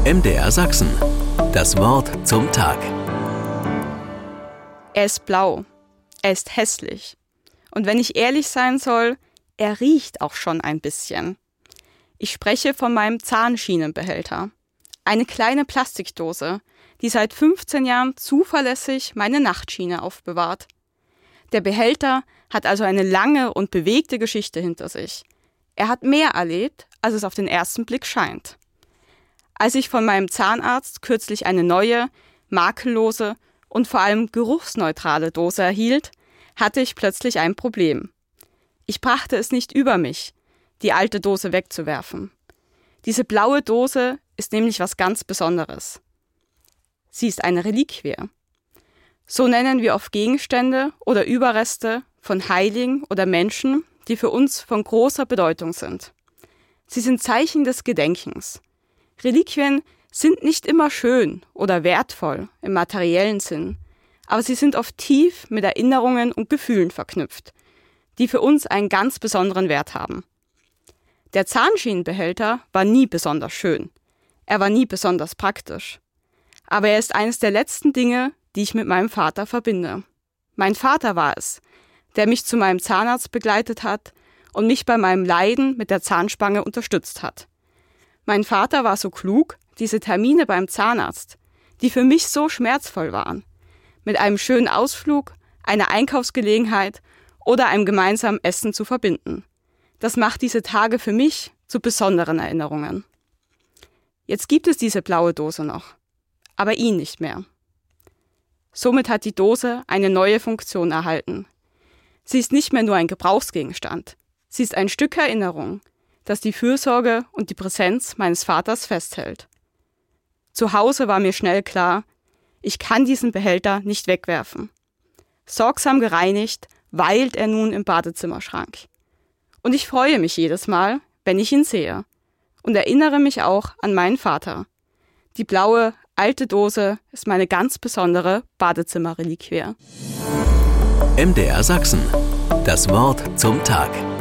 MDR Sachsen. Das Wort zum Tag. Er ist blau. Er ist hässlich. Und wenn ich ehrlich sein soll, er riecht auch schon ein bisschen. Ich spreche von meinem Zahnschienenbehälter. Eine kleine Plastikdose, die seit 15 Jahren zuverlässig meine Nachtschiene aufbewahrt. Der Behälter hat also eine lange und bewegte Geschichte hinter sich. Er hat mehr erlebt, als es auf den ersten Blick scheint. Als ich von meinem Zahnarzt kürzlich eine neue, makellose und vor allem geruchsneutrale Dose erhielt, hatte ich plötzlich ein Problem. Ich brachte es nicht über mich, die alte Dose wegzuwerfen. Diese blaue Dose ist nämlich was ganz Besonderes. Sie ist eine Reliquie. So nennen wir oft Gegenstände oder Überreste von Heiligen oder Menschen, die für uns von großer Bedeutung sind. Sie sind Zeichen des Gedenkens. Reliquien sind nicht immer schön oder wertvoll im materiellen Sinn, aber sie sind oft tief mit Erinnerungen und Gefühlen verknüpft, die für uns einen ganz besonderen Wert haben. Der Zahnschienenbehälter war nie besonders schön. Er war nie besonders praktisch. Aber er ist eines der letzten Dinge, die ich mit meinem Vater verbinde. Mein Vater war es, der mich zu meinem Zahnarzt begleitet hat und mich bei meinem Leiden mit der Zahnspange unterstützt hat. Mein Vater war so klug, diese Termine beim Zahnarzt, die für mich so schmerzvoll waren, mit einem schönen Ausflug, einer Einkaufsgelegenheit oder einem gemeinsamen Essen zu verbinden. Das macht diese Tage für mich zu besonderen Erinnerungen. Jetzt gibt es diese blaue Dose noch, aber ihn nicht mehr. Somit hat die Dose eine neue Funktion erhalten. Sie ist nicht mehr nur ein Gebrauchsgegenstand. Sie ist ein Stück Erinnerung, das die Fürsorge und die Präsenz meines Vaters festhält. Zu Hause war mir schnell klar, ich kann diesen Behälter nicht wegwerfen. Sorgsam gereinigt weilt er nun im Badezimmerschrank. Und ich freue mich jedes Mal, wenn ich ihn sehe. Und erinnere mich auch an meinen Vater. Die blaue, alte Dose ist meine ganz besondere Badezimmerreliquie. MDR Sachsen. Das Wort zum Tag.